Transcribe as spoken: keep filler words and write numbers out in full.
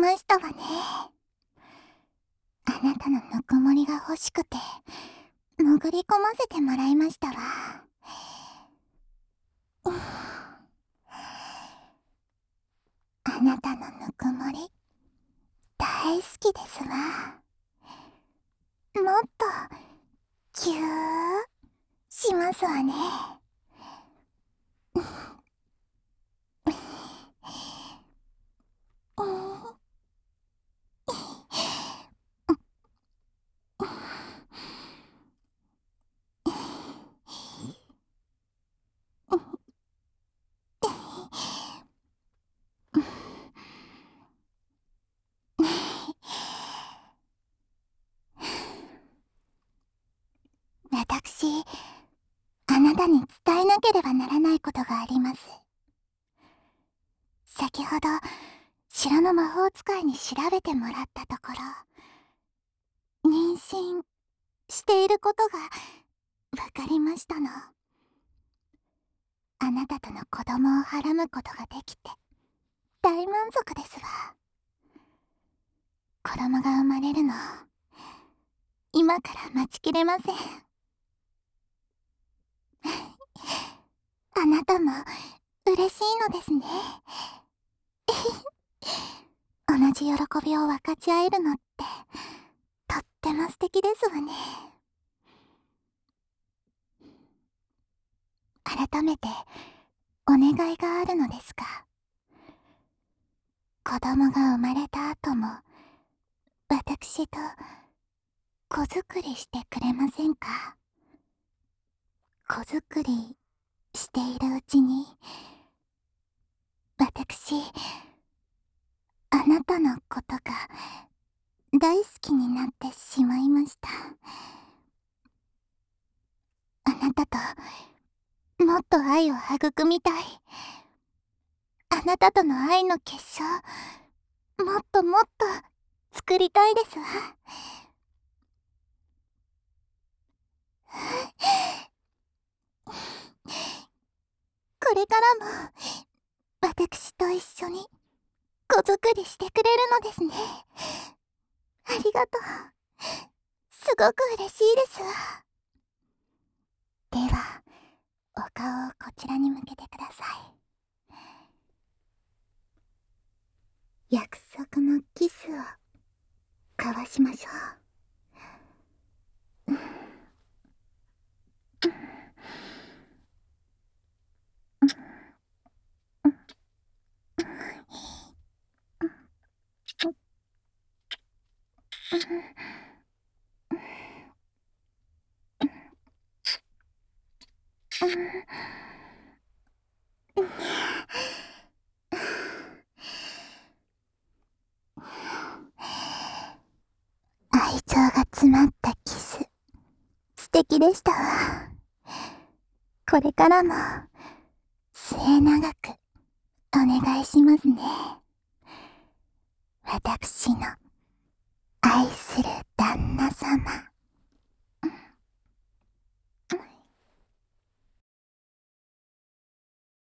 ましたわね。あなたのぬくもりが欲しくて潜り込ませてもらいましたわ。あなたのぬくもり大好きですわ。もっとぎゅーしますわね。私、あなたに伝えなければならないことがあります。先ほど城の魔法使いに調べてもらったところ、妊娠していることがわかりましたの。あなたとの子供をはらむことができて大満足ですわ。子供が生まれるの今から待ちきれません。あなたも嬉しいのですね。同じ喜びを分かち合えるのってとっても素敵ですわね。改めてお願いがあるのですが、子供が生まれた後も私と子作りしてくれませんか？子作りしているうちに私、あなたのことが大好きになってしまいました。あなたともっと愛を育みたい。あなたとの愛の結晶、もっともっと作りたいですわ。これからも私と一緒に子作りしてくれるのですね。ありがとう。すごく嬉しいですわ。では、お顔をこちらに向けてください。約束のキスを交わしましょう。愛情が詰まったキス、素敵でしたわ。これからも末永くお願いしますね。私の愛する旦那様。